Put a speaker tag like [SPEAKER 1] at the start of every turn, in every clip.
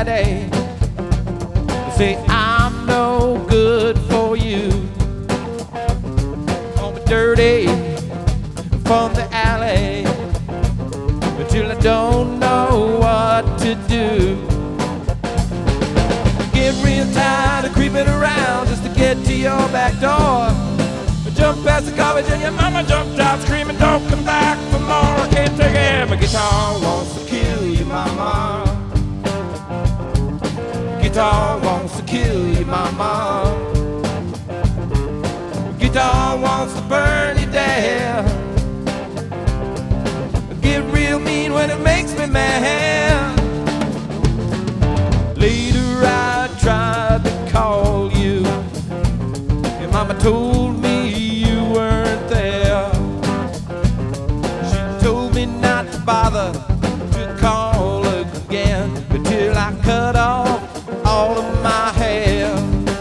[SPEAKER 1] daddy. Say I'm no good for you. Call me dirty from the alley until I don't know what to do. Get real tired of creeping around just to get to your back door. Jump past the garbage and your mama jumped out screaming, don't come back for more. I can't take it. My guitar wants to kill you, mama. Guitar wants to kill you, mama. Guitar wants to burn you down. Get real mean when it makes me mad. Later I tried to call you. Your mama told me you weren't there. She told me not to bother to call again until I cut off all of my hair.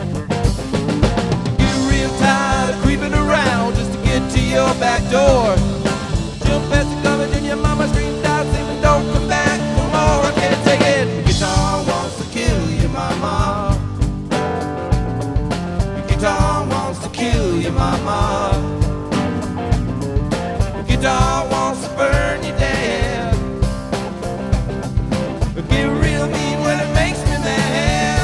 [SPEAKER 1] Get real tired of creeping around just to get to your back door. Jump past the garbage and your mama screamed out, saying, don't come back for more. I can't take it. The guitar wants to kill you, mama. The guitar wants to kill you, mama. The guitar wants to burn you down. Get real mean when it makes me mad.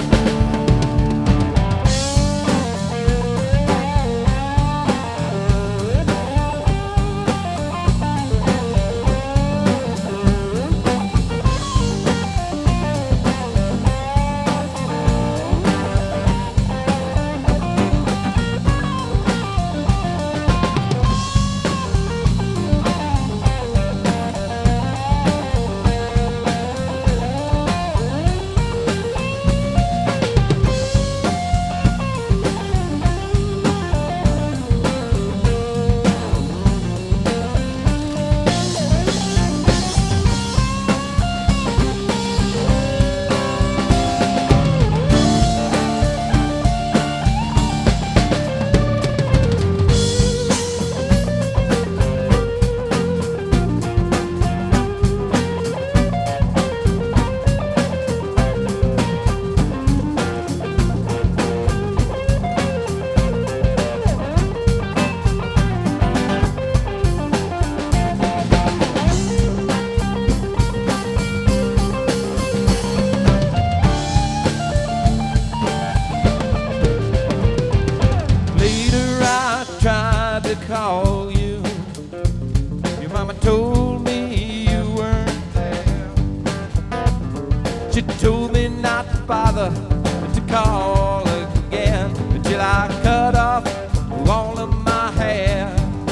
[SPEAKER 1] To call you. Your mama told me you weren't there. She told me not to bother to call again until I cut off all of my hair.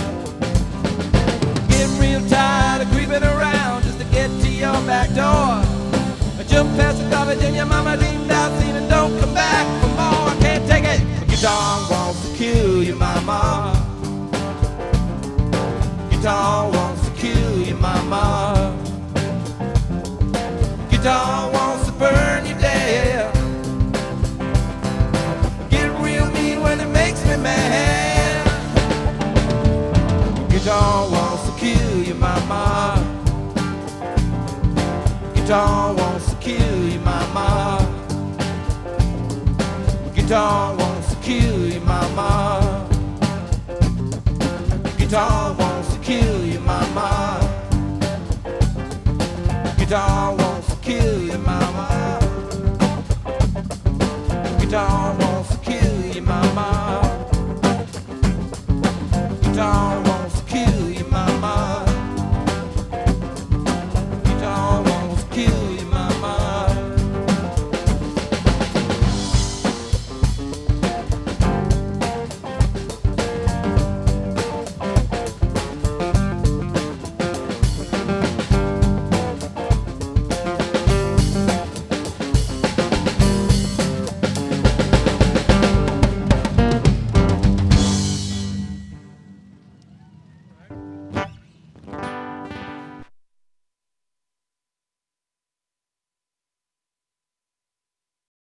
[SPEAKER 1] Getting real tired of creeping around just to get to your back door. I jumped past the garbage and your mama leaned out saying, don't come back for more. I can't take it. The guitar wants to kill you, mama. Guitar wants to kill you, mama. Guitar wants to burn you down. Get real mean when it makes me mad. Guitar wants to kill you, mama. Guitar wants to kill you, mama. Guitar wants to kill you, mama. Guitar wants to kill you, mama. Guitar wants to kill you, mama. Guitar wants to kill you, mama. Guitar